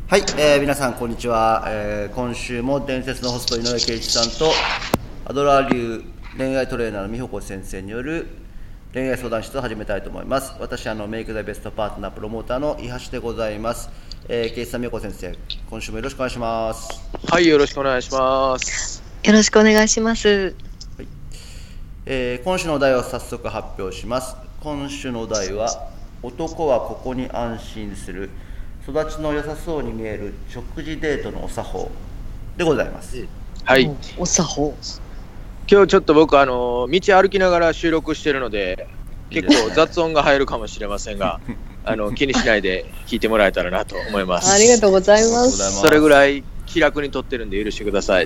はい、皆さんこんにちは、今週も伝説のホスト井上圭一さんとアドラー流恋愛トレーナーの美穂子先生による恋愛相談室を始めたいと思います。私メイク・ザ・ベストパートナープロモーターの伊橋でございます。圭一さん、美穂子先生、今週もよろしくお願いします。 はい、よろしくお願いします。 よろしくお願いします。 はい、今週のお題を早速発表します。今週のお題は、男はここに安心する、育ちの良さそうに見える食事デートのお作法でございます。 はい。 お作法。 今日ちょっと僕道歩きながら収録してるので結構雑音が入るかもしれませんが気にしないで聞いてもらえたらなと思います。 ありがとうございます。 それぐらい気楽に撮ってるんで許してください。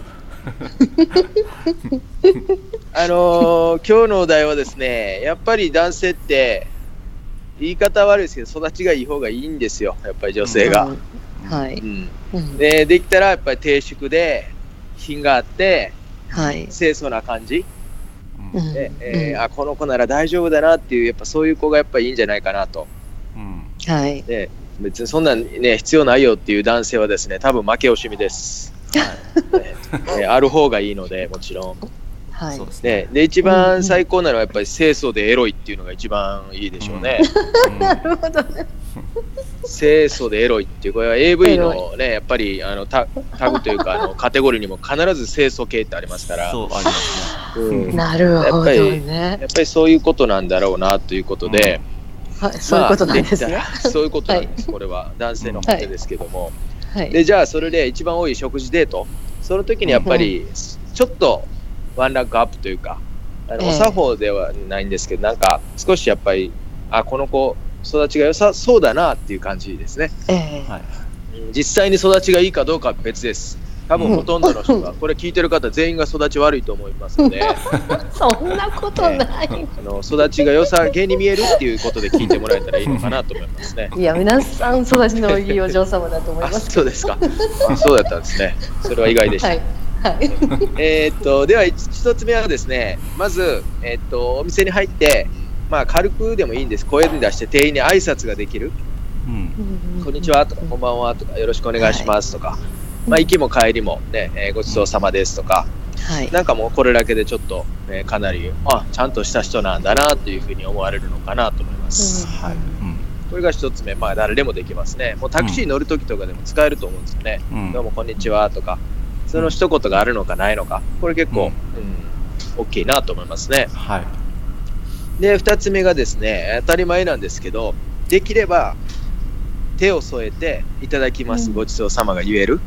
今日のお題はですね、やっぱり男性って言い方悪いですけど育ちがいい方がいいんですよ、やっぱり女性が、 はい、 できたらやっぱり低粛で品があって、 はい、 清楚な感じ、この子なら大丈夫だなっていう、やっぱそういう子がやっぱりいいんじゃないかなと、 はい、 で別にそんなね必要ないよっていう男性はですね、多分負け惜しみです、ある方がいいのでもちろん、はい、で一番最高なのはやっぱり清楚でエロいっていうのが一番いいでしょうね。 なるほどね。 清楚でエロいっていう、これは AV のね、やっぱりタグというかカテゴリーにも必ず清楚系ってありますから。 そうありますね。なるほどね。 やっぱりそういうことなんだろうなということで、 はい、そういうことなんですね。 そういうことなんです。これは男性の本音ですけども、でじゃあそれで一番多い食事デート、その時にやっぱりちょっとワンランクアップというか、お作法ではないんですけど、なんか少しやっぱりこの子育ちが良さそうだなっていう感じですね。実際に育ちがいいかどうかは別です。多分ほとんどの人が、これ聞いてる方全員が育ち悪いと思いますのでそんなことない、 育ちが良さげに見えるっていうことで聞いてもらえたらいいのかなと思いますね。 いや、皆さん育ちのいいお嬢様だと思います。 そうですか。そうだったんですね。それは意外でした。では一つ目はですね、まず、お店に入って、軽くでもいいんです。声に出して店員に挨拶ができる、こんにちはとか、こんばんはとか、よろしくお願いしますとか、行きも帰りも、ね、ごちそうさまですとか、なんかもうこれだけでちょっと、かなりちゃんとした人なんだなというふうに思われるのかなと思います。これが一つ目、誰でもできますね。もうタクシー乗るときとかでも使えると思うんですよね。どうもこんにちはとか、その一言があるのかないのか、これ結構、大きいなと思いますね。で、2つ目がですね、当たり前なんですけど、できれば手を添えていただきます、ごちそうさまが言える。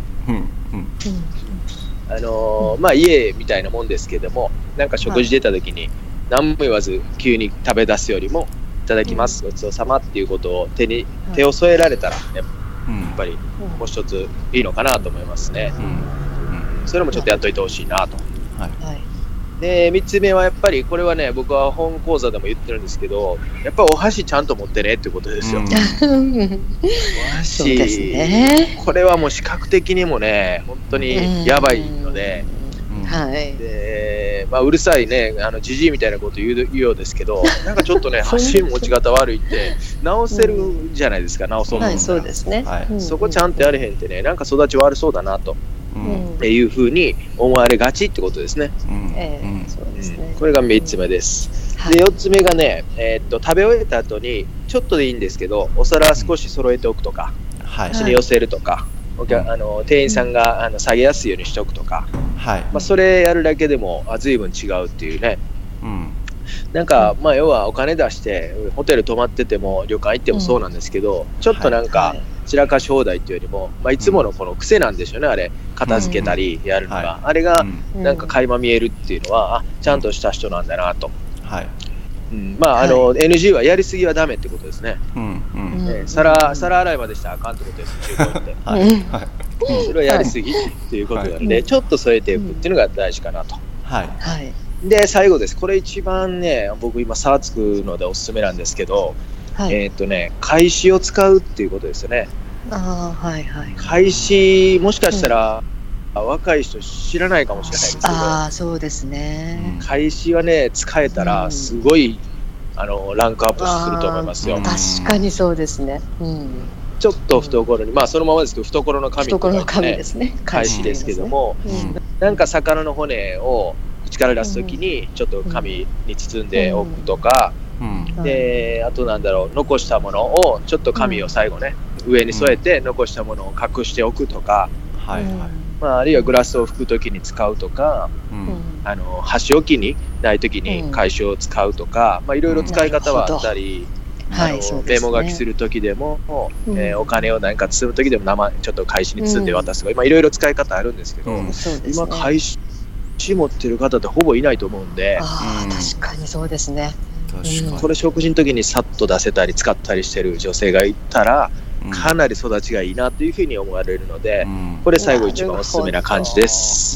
家みたいなもんですけども、なんか食事出た時に何も言わず急に食べ出すよりも、いただきます、ごちそうさまっていうことを手を添えられたら、やっぱりもう一ついいのかなと思いますね。それもちょっとやっといてほしいなと。で3つ目はやっぱりこれはね、僕は本講座でも言ってるんですけど、やっぱりお箸ちゃんと持ってねっていうことですよ。お箸、これはもう視覚的にもね本当にやばいので、うるさいね、じじいみたいなこと言うようですけど、なんかちょっとね箸持ち方悪いって直せるじゃないですか、直そうと思ったら。そうですね。そこちゃんとやれへんってね、なんか育ち悪そうだなと。っていうふうに思われがちってことですね。これが3つ目です。で4つ目がね、食べ終えた後にちょっとでいいんですけど、お皿少し揃えておくとか、口に寄せるとか、店員さんが下げやすいようにしておくとか、それやるだけでも随分違うっていうね。なんか要はお金出してホテル泊まってても旅館行ってもそうなんですけど、ちょっとなんか散らかし放題っていうよりも、いつものこの癖なんでしょうね、あれ片付けたりやるのが、あれがなんか垣間見えるっていうのは、ちゃんとした人なんだなと。NG はやりすぎはダメってことですね。皿洗いまでしたらあかんってことです、中古って。それはやりすぎっていうことなので、ちょっと添えていくっていうのが大事かなと。で最後です。これ一番ね、僕今差つくのでおすすめなんですけど、返しを使うっていうことですよね。返し、もしかしたら若い人知らないかもしれないですけど、 そうですね。 返しはね使えたらすごいランクアップすると思いますよ。 確かにそうですね。 ちちょっと懐に、そのままですけど懐の紙とか、 ですね、 返しですけども、なんか魚の骨を口から出すときにちょっと紙に包んでおくとか、であと残したものをちょっと紙を最後ね、上に添えて残したものを隠しておくとか、あるいはグラスを拭くときに使うとか、箸置きにないときに返しを使うとか、いろいろ使い方はあったり、メモ書きするときでも、お金を何か包むときでもちょっと返しに包んで渡すとか、いろいろ使い方あるんですけど、今返し持ってる方ってほぼいないと思うんで、 確かにそうですね。 これ食事の時にさっと出せたり使ったりしてる女性がいたら、かなり育ちがいいなというふうに思われるので、これ最後一番おすすめな感じです。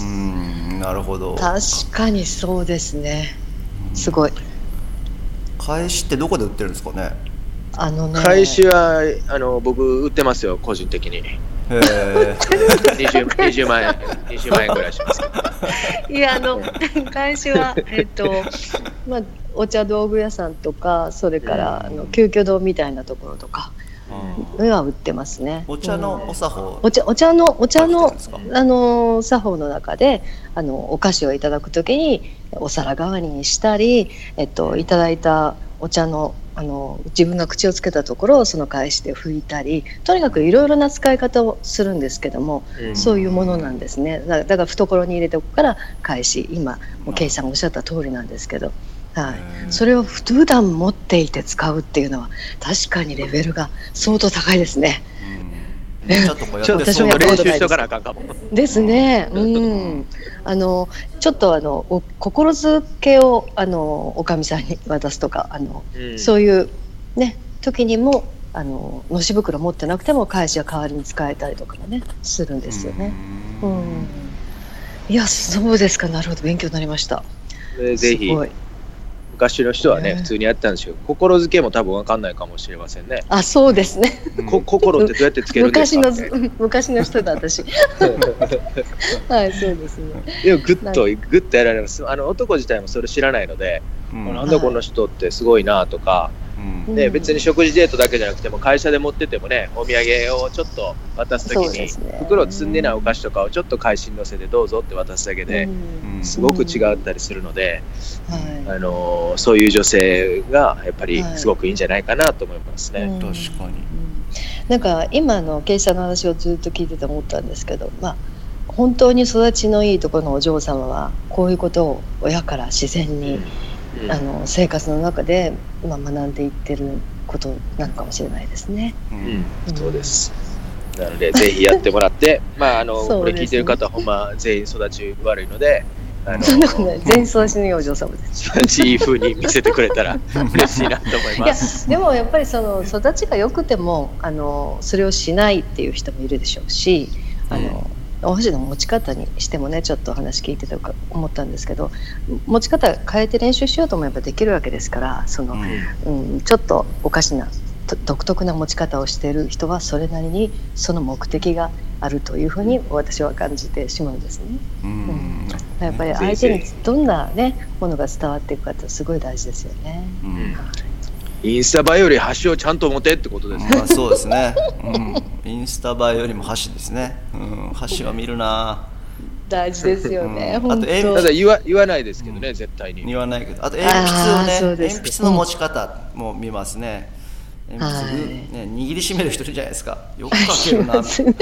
なるほど。 確かにそうですね。すごい。 返しってどこで売ってるんですかね。 返しは僕売ってますよ、個人的に。20万円ぐらいします。 いや返しはお茶道具屋さんとか、それから旧居堂みたいなところとかは売ってますね。 お茶のお作法、 お茶の作法の中でお菓子をいただくときにお皿代わりにしたり、いただいたお茶の自分が口をつけたところをその返しで拭いたり、とにかくいろいろな使い方をするんですけども、そういうものなんですね。だから懐に入れておくから返し、今もうケイさんがおっしゃった通りなんですけど、それを普段持っていて使うっていうのは確かにレベルが相当高いですね。 ちょっと私も練習しとかなあかんかもですね。ちょっと心づけをおかみさんに渡すとか、そういうね時にものし袋持ってなくても返しは代わりに使えたりとかねするんですよね。いや、そうですか。なるほど、勉強になりました。 ぜひ昔の人はね、普通にやってたんですけど、心づけも多分分かんないかもしれませんね。 そうですね。 心ってどうやってつけるんですか。 昔の人だ、私。はい、そうですね。 でもグッとやられます。男自体もそれ知らないので、なんだこの人ってすごいなとか、別に食事デートだけじゃなくても、会社で持っててもね、お土産をちょっと渡すときに、袋を積んでないお菓子とかをちょっと返しに乗せてどうぞって渡すだけですごく違ったりするので、そういう女性がやっぱりすごくいいんじゃないかなと思いますね。 確かに。 なんか今のケイさんの話をずっと聞いてて思ったんですけど、本当に育ちのいいところのお嬢様はこういうことを親から自然に、生活の中で学んでいってることなのかもしれないですね。 そうです。なのでぜひやってもらってこれ聞いてる方はほんま全員育ち悪いので、 そんなことない。全員育ちのいいお嬢様です。 育ちいい風に見せてくれたら嬉しいなと思います。 でもやっぱりその育ちが良くてもそれをしないっていう人もいるでしょうし、お箸の持ち方にしてもね、ちょっと話聞いてて思ったんですけど、持ち方変えて練習しようと思えばできるわけですから、ちょっとおかしな独特な持ち方をしている人はそれなりにその目的があるというふうに私は感じてしまうんですね。やっぱり相手にどんなものが伝わっていくかってすごい大事ですよね。 インスタ映えより箸をちゃんと持てってことですね。 そうですね。インスタ映えよりも箸ですね。箸は見るな。 大事ですよね。 あとただ言わないですけどね、絶対に。 言わないけど、あと鉛筆をね、鉛筆の持ち方も見ますね。鉛筆握りしめる人いるじゃないですか。よく書けるな。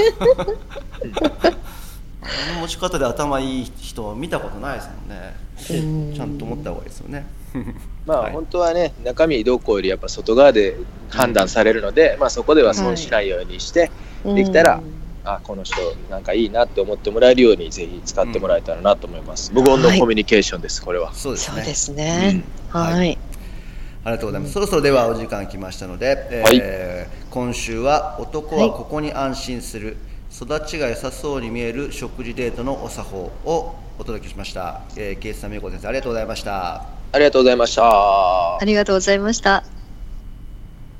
あの持ち方で頭いい人見たことないですもんね。ちゃんと持った方がいいですよね。 本当はね、中身どうこうよりやっぱ外側で判断されるので、そこでは損しないようにして、できたらこの人なんかいいなって思ってもらえるようにぜひ使ってもらえたらなと思います。無言のコミュニケーションです、これは。 そうですね。はい。 ありがとうございます。そろそろではお時間来ましたので、今週は男はここに安心する、育ちが良さそうに見える食事デートのお作法をお届けしました。ケイさん、美代子先生、ありがとうございました。 ありがとうございました。 ありがとうございました。